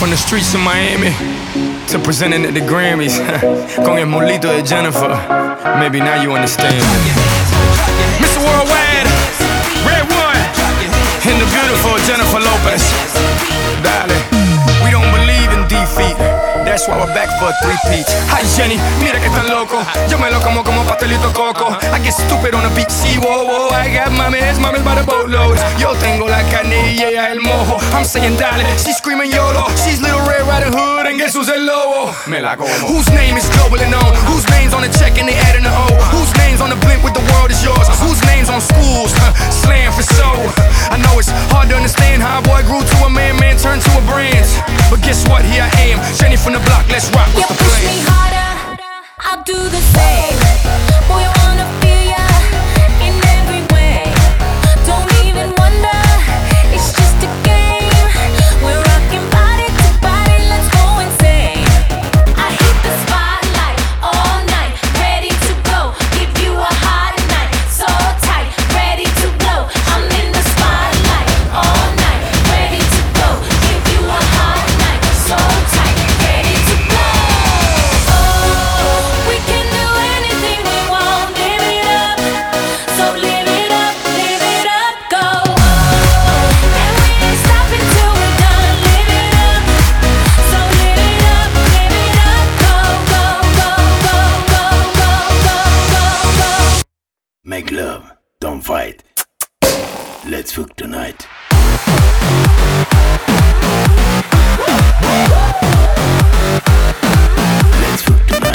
From the streets of Miami to presenting at the Grammys con el mulito de Jennifer. Maybe now you understand. Mr. Worldwide, Red One, and the beautiful Jennifer Lopez. Darling, we don't believe in defeat. That's why we're back for a three-peat. Hi Jenny, mira que tan loco. Yo me lo como pastelito coco. I get stupid on the beat, see, whoa, whoa. I got mames by the boatloads. Yo tengo la carne y ella el mojo. I'm saying dale, she's screaming YOLO. She's Little Red Riding Hood and guess who's el lobo? Me la como. Whose name is globally known? Whose name's on the check and they adding the O? Whose name's on the blimp with the world is yours? Whose name's on schools? Slam for so. I know it's hard to understand how a boy grew to a man turned to a brand. But guess what? Here I am, Jenny from the block, let's rock. What's the plan? You push me harder, I'll do the same. Boy, I wanna feel ya in every way. Don't even wonder, it's just a game. We're rocking body to body, let's go insane. I hit the spotlight all night, ready to go. Give you a hot night, so tight, ready to blow. I'm in the spotlight all night, ready to go. Give you a hot night, so tight, ready to blow. Oh, we can do anything we want, live it up. So live it up, go. And we ain't stopping till we're done, live it up. So live it up, go, go, go, go, go, go, go, go, go. Make love, don't fight. Let's fuck tonight. Let's fuck tonight.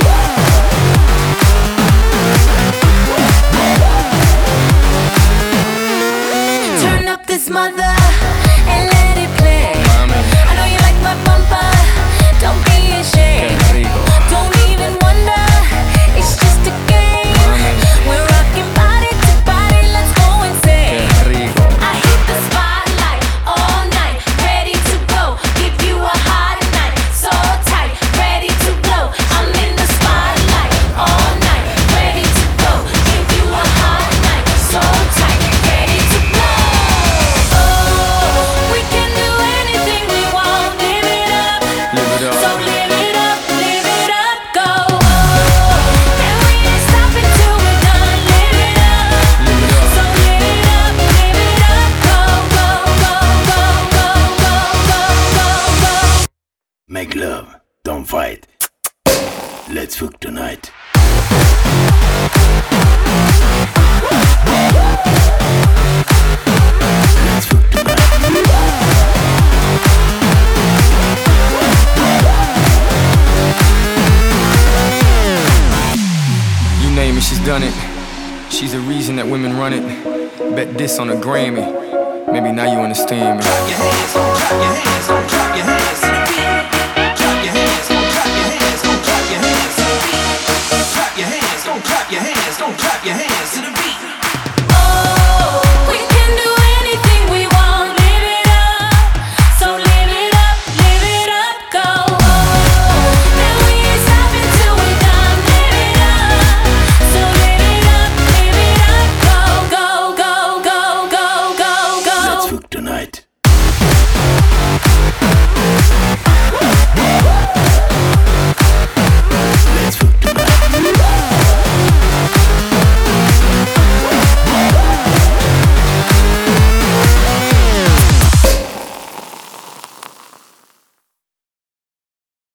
Turn up this mother and let it play. I know you like my bumper, don't be ashamed. Don't even wonder, it's just a game. We're rocking body to body, let's go insane. I hit the spotlight all night, ready to go. Give you a hot night, so tight, ready to blow. I'm in the spotlight all night, ready to go. Give you a hot night, so tight, ready to blow. Oh, we can do anything we want, live it up. So live it up, go. And we ain't stopping till we're done, live it up. So live it up, go, go, go, go, go, go, go, go, go. Make love, don't fight. Let's fuck tonight. Let's fuck tonight. You name it, she's done it. She's the reason that women run it. Bet this on a Grammy. Maybe now you understand me.